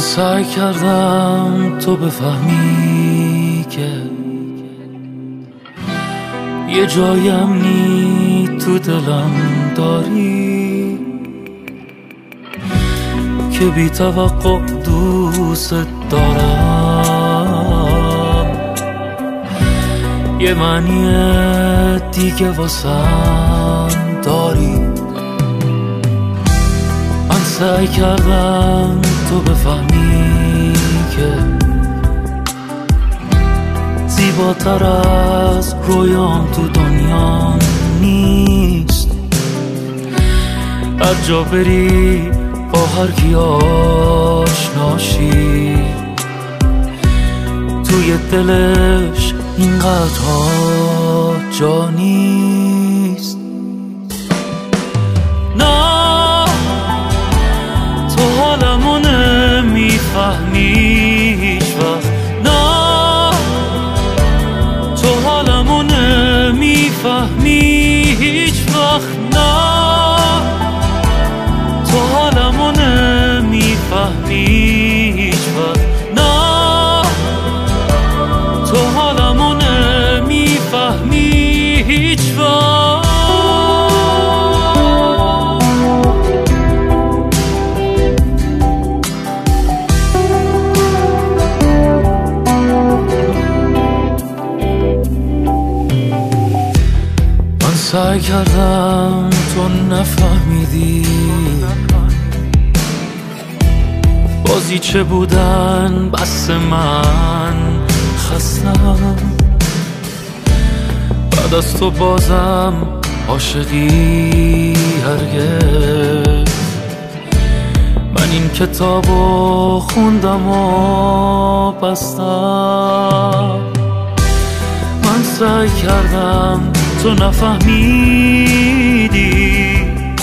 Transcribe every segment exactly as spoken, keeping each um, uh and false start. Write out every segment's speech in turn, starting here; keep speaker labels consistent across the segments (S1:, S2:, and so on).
S1: سعی کردم تو بفهمی که یه جای امنی تو دلم داری که بی توقع دوست دارم. یه معنی دیگه واسم داری. من سعی کردم تو بفهمی که زیباتر از رویام تو دنیا نیست. هر جا بری با هر کی آشناشی توی دلش اینقدرها جا نیست. نه تو حالمو نمیفهمی هیچ وقت. نه تو حالمو نمیفهمی هیچ وقت. نه تو حالمو نمیفهمی هیچ وقت. نه تو حالمو نمیفهمی هیچ وقت. من سعی کردم تو نفهمیدی بازی چه بودن بس من خستم. بعد از تو بازم عاشقی هرگز. من این کتابو خوندم و بستم. من سعی کردم تو نفهمیدی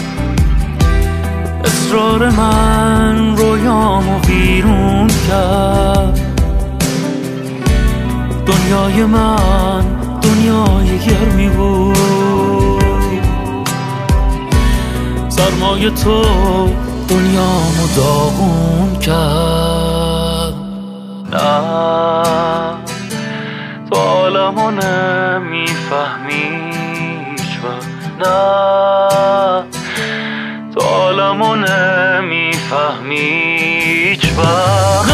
S1: اصرار من رویامو ویرون کرد. دنیای من دنیای گرمی بود. سرمای تو دنیامو داغون کرد. نه تو عالمو نمیفهمی هیچ وقت. نه تو عالمو نمیفهمی هیچ وقت.